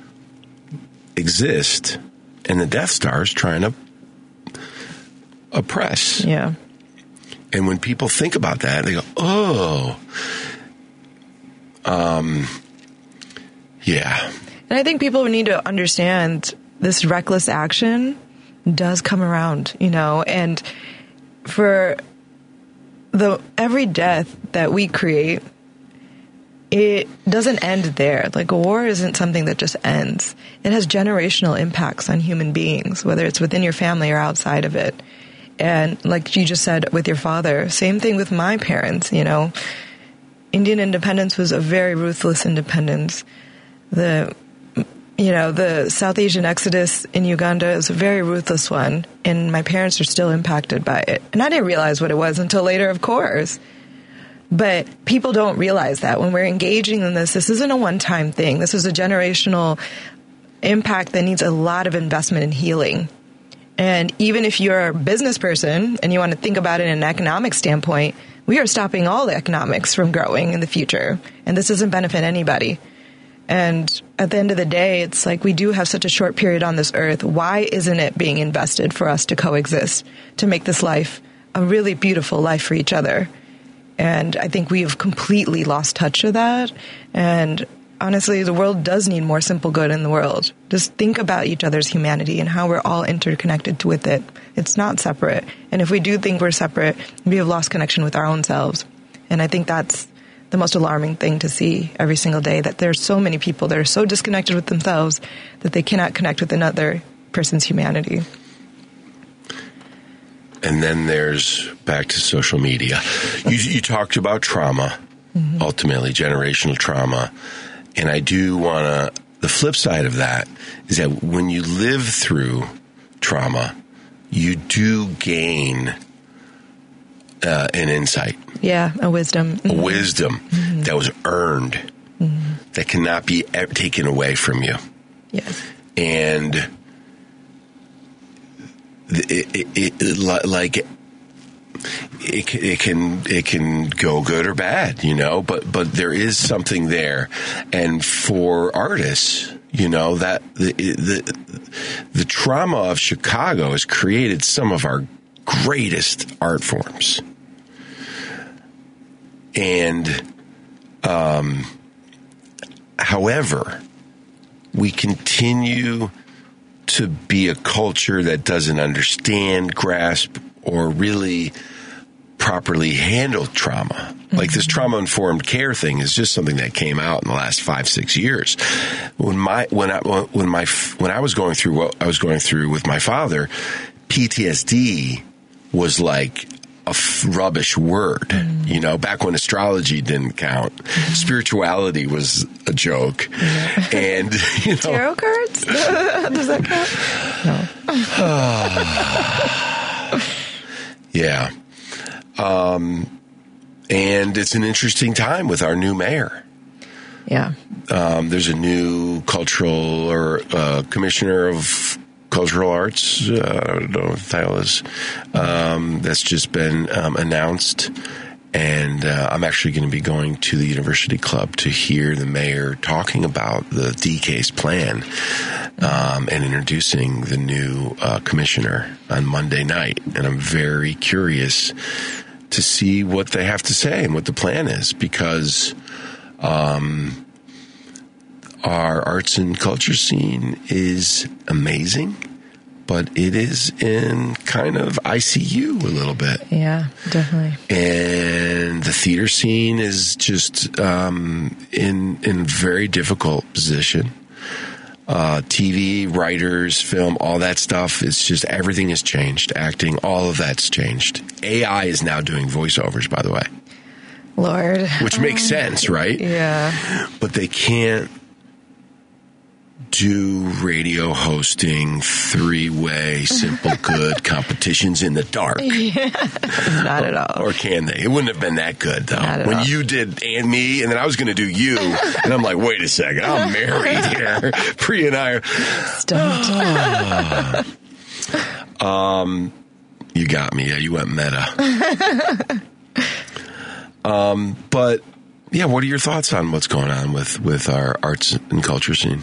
[SPEAKER 1] exist, and the Death Star is trying to oppress.
[SPEAKER 2] Yeah.
[SPEAKER 1] And when people think about that, they go, oh, yeah.
[SPEAKER 2] And I think people need to understand this reckless action does come around, and for every death that we create, it doesn't end there. Like, a war isn't something that just ends. It has generational impacts on human beings, whether it's within your family or outside of it. And like you just said with your father, same thing with my parents, Indian independence was a very ruthless independence. The South Asian exodus in Uganda is a very ruthless one, and my parents are still impacted by it. And I didn't realize what it was until later, of course. But people don't realize that when we're engaging in this isn't a one-time thing. This is a generational impact that needs a lot of investment in healing. And even if you're a business person and you want to think about it in an economic standpoint, we are stopping all the economics from growing in the future. And this doesn't benefit anybody. And at the end of the day, it's like, we do have such a short period on this earth. Why isn't it being invested for us to coexist, to make this life a really beautiful life for each other? And I think we have completely lost touch of that. And honestly, the world does need more simple good in the world. Just think about each other's humanity and how we're all interconnected with it. It's not separate. And if we do think we're separate, we have lost connection with our own selves. And I think that's the most alarming thing to see every single day, that there's so many people that are so disconnected with themselves that they cannot connect with another person's humanity.
[SPEAKER 1] And then there's back to social media. You talked about trauma, ultimately generational trauma. And I do want to, the flip side of that is that when you live through trauma, you do gain an insight.
[SPEAKER 2] Yeah, a wisdom.
[SPEAKER 1] A wisdom that was earned, that cannot be taken away from you.
[SPEAKER 2] Yes.
[SPEAKER 1] And it can go good or bad, but there is something there. And for artists, that the trauma of Chicago has created some of our greatest art forms. And however, we continue to be a culture that doesn't understand, grasp, or really properly handle trauma. Like this trauma-informed care thing is just something that came out in the last 5-6 years. When I was going through what I was going through with my father, PTSD was like a rubbish word. You know, back when astrology didn't count, spirituality was a joke, and you know,
[SPEAKER 2] Tarot cards. Does that count? No.
[SPEAKER 1] Yeah. And it's an interesting time with our new mayor.
[SPEAKER 2] Yeah.
[SPEAKER 1] There's a new cultural or commissioner of cultural arts. I don't know what the title is. That's just been announced. And I'm actually going to be going to the University Club to hear the mayor talking about the DCASE plan and introducing the new commissioner on Monday night. And I'm very curious to see what they have to say and what the plan is, because our arts and culture scene is amazing, but it is in kind of ICU a little bit.
[SPEAKER 2] Yeah, definitely.
[SPEAKER 1] And the theater scene is just in very difficult position. TV, writers, film, all that stuff, it's just everything has changed. Acting, all of that's changed. AI is now doing voiceovers, by the way.
[SPEAKER 2] Lord.
[SPEAKER 1] Which makes sense, right?
[SPEAKER 2] Yeah.
[SPEAKER 1] But they can't do radio hosting, 3-way, simple good competitions in the dark.
[SPEAKER 2] Yeah. Not at all.
[SPEAKER 1] Or can they? It wouldn't have been that good, though.
[SPEAKER 2] Not at
[SPEAKER 1] when
[SPEAKER 2] all.
[SPEAKER 1] you did and me, and then I was going to do you, and I'm like, wait a second, I'm married here. Pri and I are... You got me. Yeah, you went meta. But, yeah, what are your thoughts on what's going on with our arts and culture scene?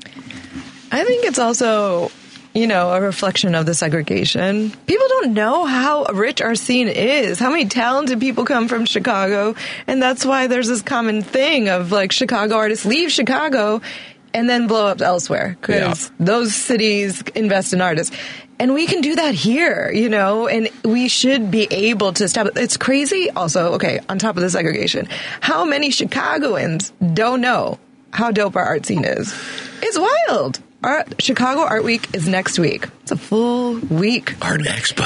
[SPEAKER 2] I think it's also, you know, a reflection of the segregation. People don't know how rich our scene is, how many talented people come from Chicago. And that's why there's this common thing of like Chicago artists leave Chicago and then blow up elsewhere because those cities invest in artists. And we can do that here, you know, and we should be able to establish. It's crazy also, okay, on top of the segregation, how many Chicagoans don't know how dope our art scene is? It's wild. Our Chicago Art Week is next week. It's a full week.
[SPEAKER 1] Art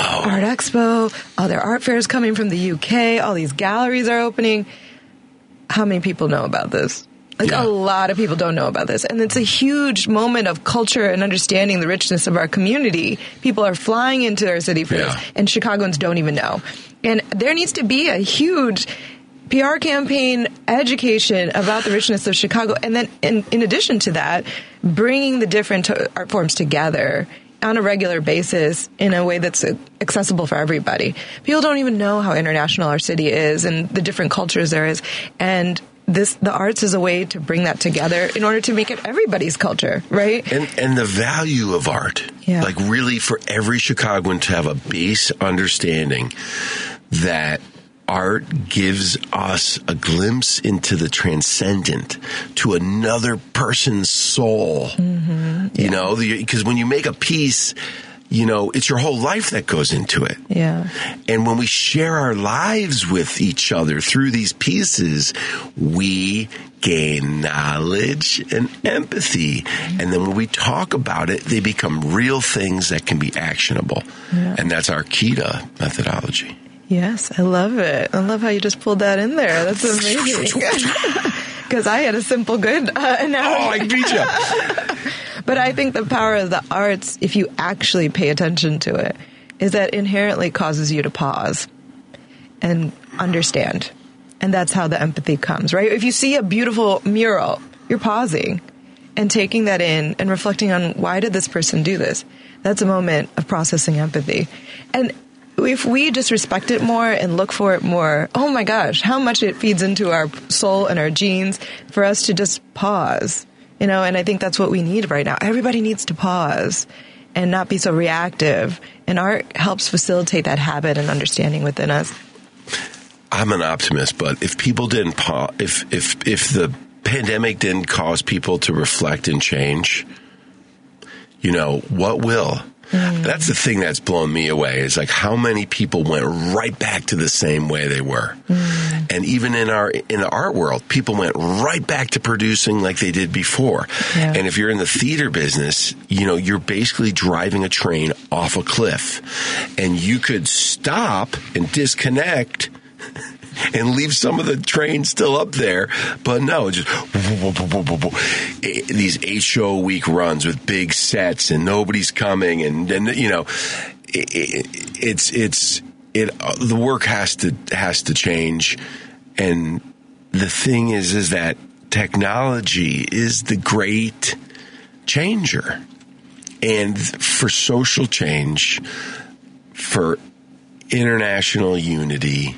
[SPEAKER 1] Expo.
[SPEAKER 2] All their art fairs coming from the UK. All these galleries are opening. How many people know about this? Like a lot of people don't know about this. And it's a huge moment of culture and understanding the richness of our community. People are flying into our city for this, and Chicagoans don't even know. And there needs to be a huge PR campaign, education about the richness of Chicago. And then in addition to that, bringing the different art forms together on a regular basis in a way that's accessible for everybody. People don't even know how international our city is and the different cultures there is. And the arts is a way to bring that together in order to make it everybody's culture, right?
[SPEAKER 1] And the value of art.
[SPEAKER 2] Yeah.
[SPEAKER 1] Like really for every Chicagoan to have a base understanding that art gives us a glimpse into the transcendent, to another person's soul. Mm-hmm. Yeah. You know, because when you make a piece, you know, it's your whole life that goes into it.
[SPEAKER 2] Yeah.
[SPEAKER 1] And when we share our lives with each other through these pieces, we gain knowledge and empathy. And then when we talk about it, they become real things that can be actionable. Yeah. And that's our KITA methodology.
[SPEAKER 2] Yes, I love it. I love how you just pulled that in there. That's amazing. Because I had a simple, good analogy.
[SPEAKER 1] Oh, I beat you.
[SPEAKER 2] But I think the power of the arts, if you actually pay attention to it, is that inherently causes you to pause and understand. And that's how the empathy comes, right? If you see a beautiful mural, you're pausing and taking that in and reflecting on why did this person do this? That's a moment of processing empathy. And if we just respect it more and look for it more, oh my gosh, how much it feeds into our soul and our genes for us to just pause, you know, and I think that's what we need right now. Everybody needs to pause and not be so reactive. And art helps facilitate that habit and understanding within us.
[SPEAKER 1] I'm an optimist, but if people didn't pause, if the pandemic didn't cause people to reflect and change, what will? That's the thing that's blown me away, is like how many people went right back to the same way they were. And even in the art world, people went right back to producing like they did before.
[SPEAKER 2] Yeah.
[SPEAKER 1] And if you're in the theater business, you're basically driving a train off a cliff, and you could stop and disconnect and leave some of the train still up there. But no, just these 8-show-a-week runs with big sets and nobody's coming. And the work has to change. And the thing is that technology is the great changer. And for social change, for international unity,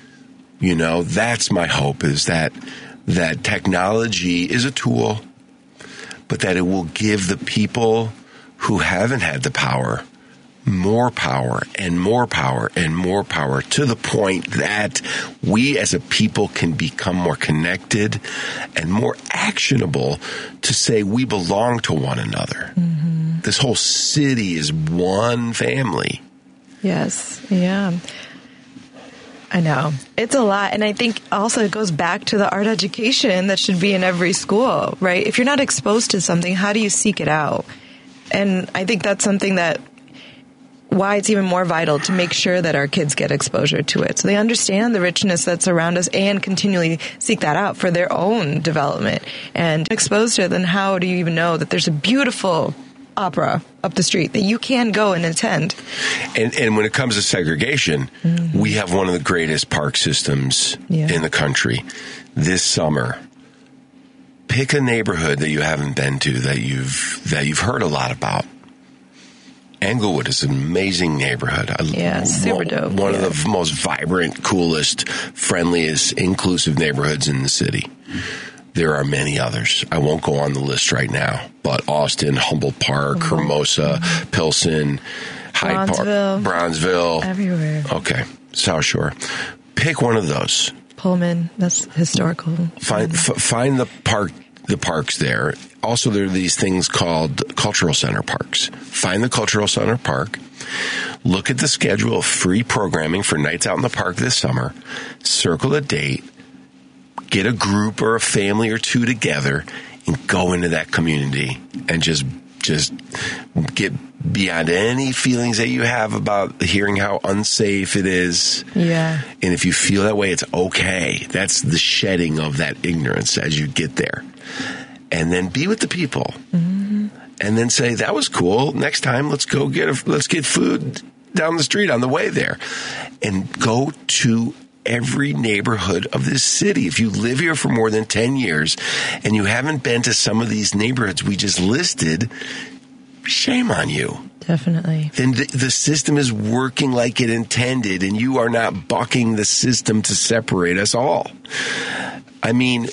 [SPEAKER 1] that's my hope, is that technology is a tool, but that it will give the people who haven't had the power more power and more power and more power, to the point that we as a people can become more connected and more actionable to say we belong to one another. Mm-hmm. This whole city is one family.
[SPEAKER 2] Yes. Yeah. I know. It's a lot. And I think also it goes back to the art education that should be in every school, right? If you're not exposed to something, how do you seek it out? And I think that's something why it's even more vital to make sure that our kids get exposure to it, so they understand the richness that's around us and continually seek that out for their own development. And exposed to it, then how do you even know that there's a beautiful opera up the street that you can go and attend?
[SPEAKER 1] And when it comes to segregation, mm-hmm. we have one of the greatest park systems in the country. This summer, pick a neighborhood that you haven't been to that you've heard a lot about. Englewood is an amazing neighborhood.
[SPEAKER 2] Yeah, super dope.
[SPEAKER 1] One of the most vibrant, coolest, friendliest, inclusive neighborhoods in the city. There are many others. I won't go on the list right now, but Austin, Humboldt Park, Hermosa, Pilsen, Hyde Park, Bronzeville.
[SPEAKER 2] Everywhere.
[SPEAKER 1] Okay, South Shore. Pick one of those.
[SPEAKER 2] Pullman, that's historical.
[SPEAKER 1] Find the parks there. Also, there are these things called cultural center parks. Find the cultural center park. Look at the schedule of free programming for nights out in the park this summer. Circle a date. Get a group or a family or two together and go into that community and just get beyond any feelings that you have about hearing how unsafe it is.
[SPEAKER 2] Yeah. And
[SPEAKER 1] if you feel that way, it's okay. That's the shedding of that ignorance as you get there. And then be with the people. Mm-hmm. And then say, that was cool. Next time, let's get food down the street on the way there. And go to every neighborhood of this city. If you live here for more than 10 years and you haven't been to some of these neighborhoods we just listed, shame on you.
[SPEAKER 2] Definitely.
[SPEAKER 1] Then the system is working like it intended, and you are not bucking the system to separate us all. I mean,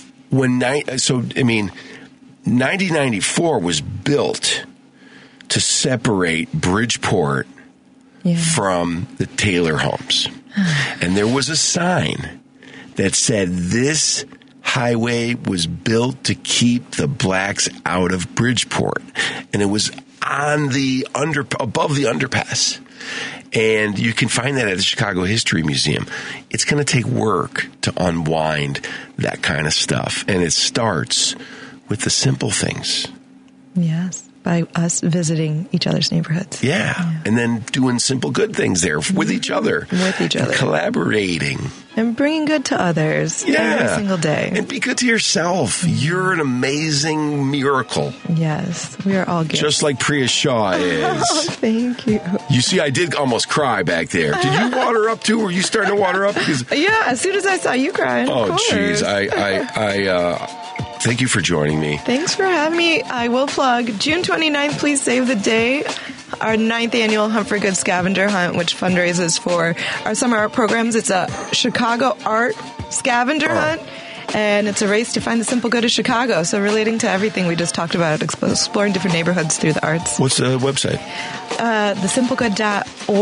[SPEAKER 1] 1994 was built to separate Bridgeport from the Taylor homes. And there was a sign that said this highway was built to keep the blacks out of Bridgeport. And it was on the above the underpass. And you can find that at the Chicago History Museum. It's going to take work to unwind that kind of stuff. And it starts with the simple things.
[SPEAKER 2] Yes. By us visiting each other's neighborhoods.
[SPEAKER 1] Yeah. And then doing simple good things there with each other.
[SPEAKER 2] With each other.
[SPEAKER 1] Collaborating.
[SPEAKER 2] And bringing good to others every single day.
[SPEAKER 1] And be good to yourself. You're an amazing miracle.
[SPEAKER 2] Yes. We are all good.
[SPEAKER 1] Just like Priya Shaw is.
[SPEAKER 2] Oh, thank you.
[SPEAKER 1] You see, I did almost cry back there. Did you water up too? Were you starting to water up?
[SPEAKER 2] Yeah, as soon as I saw you crying.
[SPEAKER 1] Oh, jeez. Thank you for joining me.
[SPEAKER 2] Thanks for having me. I will plug June 29th, please save the day. Our 9th annual Hunt for Good scavenger hunt, which fundraises for our summer art programs. It's a Chicago art scavenger hunt, and it's a race to find the simple good of Chicago. So relating to everything we just talked about, exploring different neighborhoods through the arts.
[SPEAKER 1] What's the website?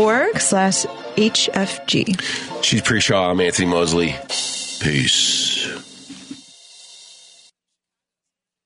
[SPEAKER 2] thesimplegood.org/HFG.
[SPEAKER 1] She's Priya Shaw. I'm Anthony Mosley. Peace.